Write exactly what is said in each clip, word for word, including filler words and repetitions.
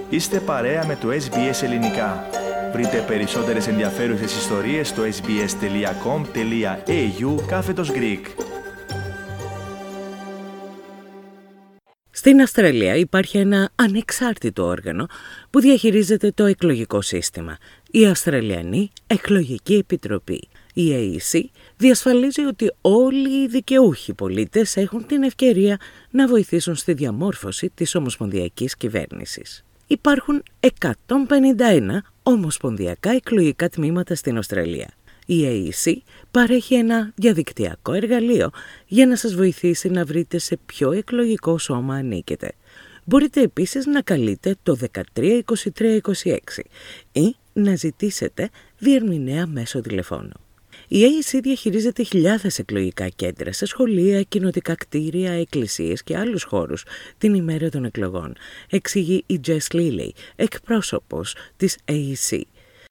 Είστε παρέα με το ες μπι ες Ελληνικά. Βρείτε περισσότερες ενδιαφέρουσες ιστορίες στο sbs.com.au κάθετος Greek. Στην Αυστραλία υπάρχει ένα ανεξάρτητο όργανο που διαχειρίζεται το εκλογικό σύστημα, η Αυστραλιανή Εκλογική Επιτροπή. Η έι ι σι διασφαλίζει ότι όλοι οι δικαιούχοι πολίτες έχουν την ευκαιρία να βοηθήσουν στη διαμόρφωση της ομοσπονδιακής κυβέρνησης. Υπάρχουν εκατόν πενήντα ένα ομοσπονδιακά εκλογικά τμήματα στην Αυστραλία. Η έι ι σι παρέχει ένα διαδικτυακό εργαλείο για να σας βοηθήσει να βρείτε σε ποιο εκλογικό σώμα ανήκετε. Μπορείτε επίσης να καλείτε το δεκατρία είκοσι τρία είκοσι έξι ή να ζητήσετε διερμηνέα μέσω τηλεφώνου. Η έι ι σι διαχειρίζεται χιλιάδες εκλογικά κέντρα σε σχολεία, κοινοτικά κτίρια, εκκλησίες και άλλους χώρους την ημέρα των εκλογών, εξηγεί η Jess Lilley, εκπρόσωπος της έι ι σι.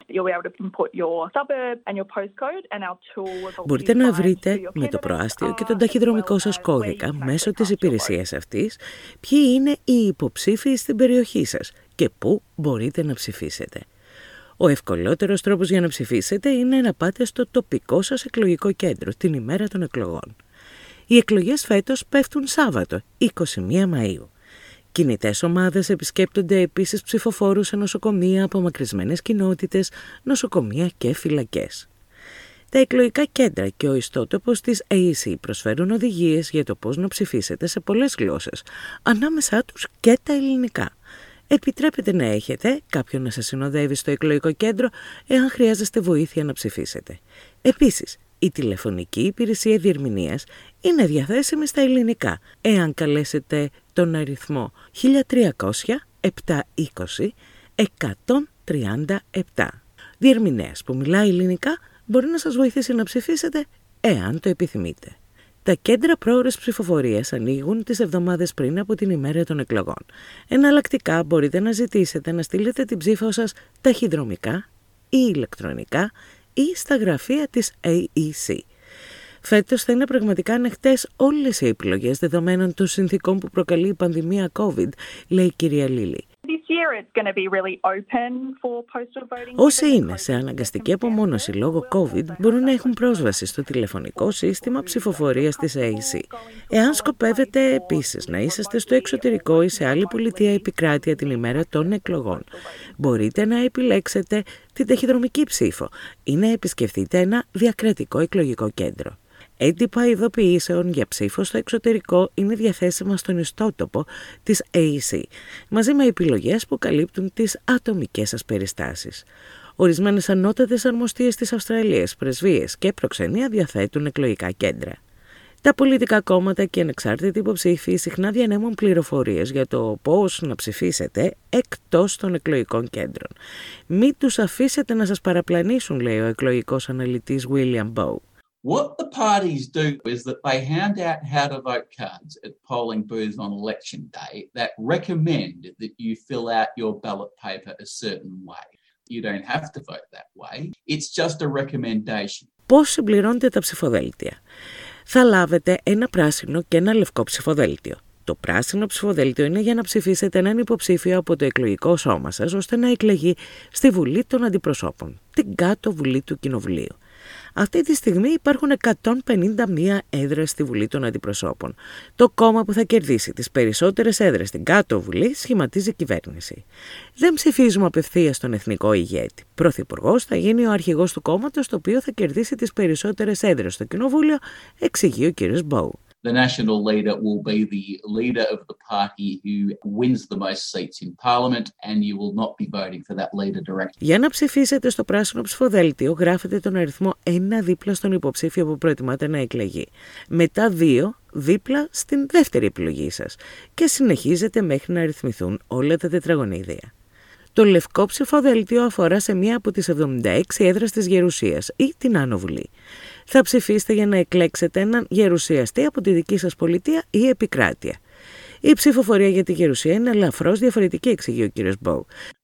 Μπορείτε να βρείτε με το προάστιο και τον ταχυδρομικό σας κώδικα μέσω της υπηρεσίας αυτής ποιοι είναι οι υποψήφιοι στην περιοχή σας και πού μπορείτε να ψηφίσετε. Ο ευκολότερος τρόπος για να ψηφίσετε είναι να πάτε στο τοπικό σας εκλογικό κέντρο την ημέρα των εκλογών. Οι εκλογές φέτος πέφτουν Σάββατο, είκοσι μία Μαΐου. Κινητές ομάδες επισκέπτονται επίσης ψηφοφόρους σε νοσοκομεία, απομακρυσμένες κοινότητες, νοσοκομεία και φυλακές. Τα εκλογικά κέντρα και ο ιστότοπος της έι ι σι προσφέρουν οδηγίες για το πώς να ψηφίσετε σε πολλές γλώσσες, ανάμεσά τους και τα ελληνικά. Επιτρέπετε να έχετε κάποιον να σας συνοδεύει στο εκλογικό κέντρο εάν χρειάζεστε βοήθεια να ψηφίσετε. Επίσης, η τηλεφωνική υπηρεσία διερμηνίας είναι διαθέσιμη στα ελληνικά εάν καλέσετε τον αριθμό χίλια τριακόσια επτακόσια είκοσι εκατόν τριάντα επτά. Διερμηνέας που μιλάει ελληνικά μπορεί να σας βοηθήσει να ψηφίσετε εάν το επιθυμείτε. Τα κέντρα πρόωρες ψηφοφορίας ανοίγουν τις εβδομάδες πριν από την ημέρα των εκλογών. Εναλλακτικά μπορείτε να ζητήσετε να στείλετε την ψήφο σας ταχυδρομικά ή ηλεκτρονικά ή στα γραφεία της έι ι σι. Φέτος θα είναι πραγματικά ανοιχτές όλες οι επιλογές δεδομένων των συνθήκων που προκαλεί η πανδημία COVID, λέει η κυρία Λίλη. Όσοι είναι σε αναγκαστική απομόνωση λόγω COVID μπορούν να έχουν πρόσβαση στο τηλεφωνικό σύστημα ψηφοφορίας της έι ι σι. Εάν σκοπεύετε επίσης να είσαστε στο εξωτερικό ή σε άλλη πολιτεία επικράτεια την ημέρα των εκλογών, μπορείτε να επιλέξετε την ταχυδρομική ψήφο ή να επισκεφτείτε ένα διακρατικό εκλογικό κέντρο. Έντυπα ειδοποιήσεων για ψήφο στο εξωτερικό είναι διαθέσιμα στον ιστότοπο της έι ι σι, μαζί με επιλογές που καλύπτουν τις ατομικές σας περιστάσεις. Ορισμένες ανώτατες αρμοστίες της Αυστραλίας, πρεσβείες και προξενία διαθέτουν εκλογικά κέντρα. Τα πολιτικά κόμματα και ανεξάρτητοι υποψήφοι συχνά διανέμουν πληροφορίες για το πώς να ψηφίσετε εκτός των εκλογικών κέντρων. Μην τους αφήσετε να σας παραπλανήσουν, λέει ο εκλογικός αναλυτής William Bow. What the parties do is that they hand out how to vote cards at polling booths on election day that recommend that you fill out your ballot paper a certain way. You don't have to vote that way. It's just a recommendation. Πώς συμπληρώνετε τα ψηφοδέλτια? Θα λάβετε ένα πράσινο και ένα λευκό ψηφοδέλτιο. Το πράσινο ψηφοδέλτιο είναι για να ψηφίσετε έναν υποψήφιο από το εκλογικό σώμα σας ώστε να εκλεγεί στη Βουλή των Αντιπροσώπων, την κάτω Βουλή του Κοινοβουλίου. Αυτή τη στιγμή υπάρχουν εκατόν πενήντα μία έδρες στη Βουλή των Αντιπροσώπων. Το κόμμα που θα κερδίσει τις περισσότερες έδρες στην κάτω Βουλή σχηματίζει κυβέρνηση. Δεν ψηφίζουμε απευθείας τον εθνικό ηγέτη. Πρωθυπουργός θα γίνει ο αρχηγός του κόμματος, το οποίο θα κερδίσει τις περισσότερες έδρες στο Κοινοβούλιο, εξηγεί ο κ. Bow. The national leader will be the leader of the party who wins the most seats in Parliament and you will not be voting for that leader directly. Για να ψηφίσετε στο πράσινο ψηφοδέλτιο γράφετε τον αριθμό ένα δίπλα στον υποψήφιο που προτιμάτε να εκλεγεί. Μετά δύο δίπλα στην δεύτερη επιλογή σας και συνεχίζετε μέχρι να αριθμηθούν όλα τα τετραγωνίδια. Το λευκό ψηφοδέλτιο αφορά σε μία από τις εβδομήντα έξι έδρες της Γερουσίας ή την Άνω Βουλή. Θα ψηφίσετε για να εκλέξετε έναν γερουσιαστή από τη δική σας πολιτεία ή επικράτεια. Η ψηφοφορία για τη γερουσία είναι ελαφρώς διαφορετική, εξηγεί ο κύριος Bow.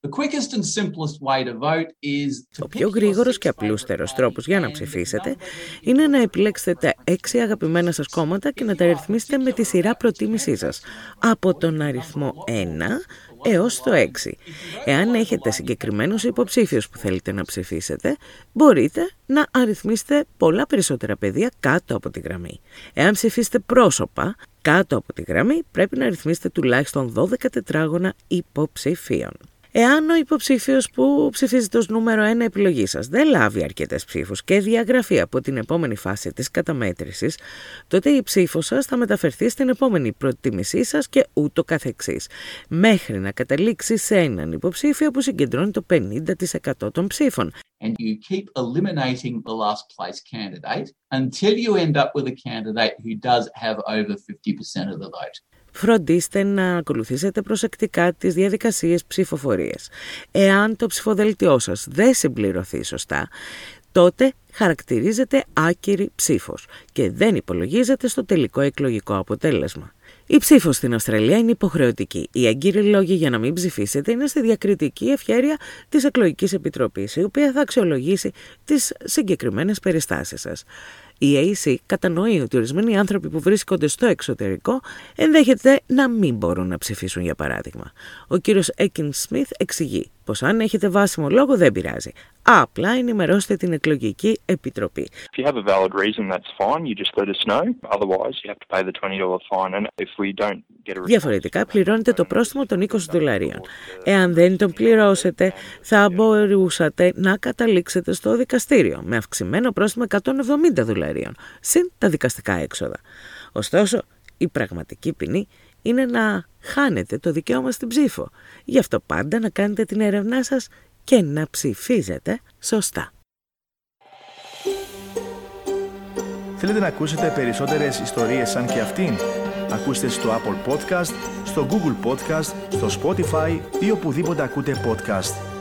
Ο πιο γρήγορος και απλούστερος τρόπος για να ψηφίσετε είναι να επιλέξετε τα έξι αγαπημένα σας κόμματα και να τα αριθμίσετε με τη σειρά προτίμησή σας, από τον αριθμό ένα έως το έξι. Εάν έχετε συγκεκριμένους υποψήφιους που θέλετε να ψηφίσετε, μπορείτε να αριθμίσετε πολλά περισσότερα πεδία κάτω από τη γραμμή. Εάν ψηφίσετε πρόσωπα κάτω από τη γραμμή, πρέπει να αριθμίσετε τουλάχιστον δώδεκα τετράγωνα υποψηφίων. Εάν ο υποψήφιος που ψηφίζεται ως νούμερο ένα επιλογή σας δεν λάβει αρκετές ψήφους και διαγραφεί από την επόμενη φάση της καταμέτρησης, τότε η ψήφος σας θα μεταφερθεί στην επόμενη προτίμησή σας και ούτω καθεξής, μέχρι να καταλήξει σε έναν υποψήφιο που συγκεντρώνει το πενήντα τοις εκατό των ψήφων. And you keep eliminating the last place candidate until you end up with a candidate who does have over fifty percent of the vote. Φροντίστε να ακολουθήσετε προσεκτικά τις διαδικασίες ψηφοφορίας. Εάν το ψηφοδέλτιό σας δεν συμπληρωθεί σωστά, τότε χαρακτηρίζεται άκυρη ψήφος και δεν υπολογίζεται στο τελικό εκλογικό αποτέλεσμα. Η ψήφος στην Αυστραλία είναι υποχρεωτική. Οι έγκυροι λόγοι για να μην ψηφίσετε είναι στη διακριτική ευχέρεια της εκλογικής επιτροπής, η οποία θα αξιολογήσει τις συγκεκριμένες περιστάσεις σας. Η έι σι κατανοεί ότι ορισμένοι άνθρωποι που βρίσκονται στο εξωτερικό ενδέχεται να μην μπορούν να ψηφίσουν, για παράδειγμα. Ο κύριος Έκιν Σμιθ εξηγεί πως αν έχετε βάσιμο λόγο δεν πειράζει. Απλά ενημερώστε την εκλογική επιτροπή. Διαφορετικά πληρώνετε το πρόστιμο των είκοσι δολαρίων. Εάν δεν τον πληρώσετε, θα μπορούσατε να καταλήξετε στο δικαστήριο με αυξημένο πρόστιμο εκατόν εβδομήντα δολαρίων, συν τα δικαστικά έξοδα. Ωστόσο, η πραγματική ποινή είναι να χάνετε το δικαίωμα στην ψήφο. Γι' αυτό πάντα να κάνετε την έρευνά σας και να ψηφίζετε σωστά. Θέλετε να ακούσετε περισσότερες ιστορίες σαν και αυτήν? Ακούστε στο Apple Podcast, στο Google Podcast, στο Spotify ή οπουδήποτε ακούτε podcast.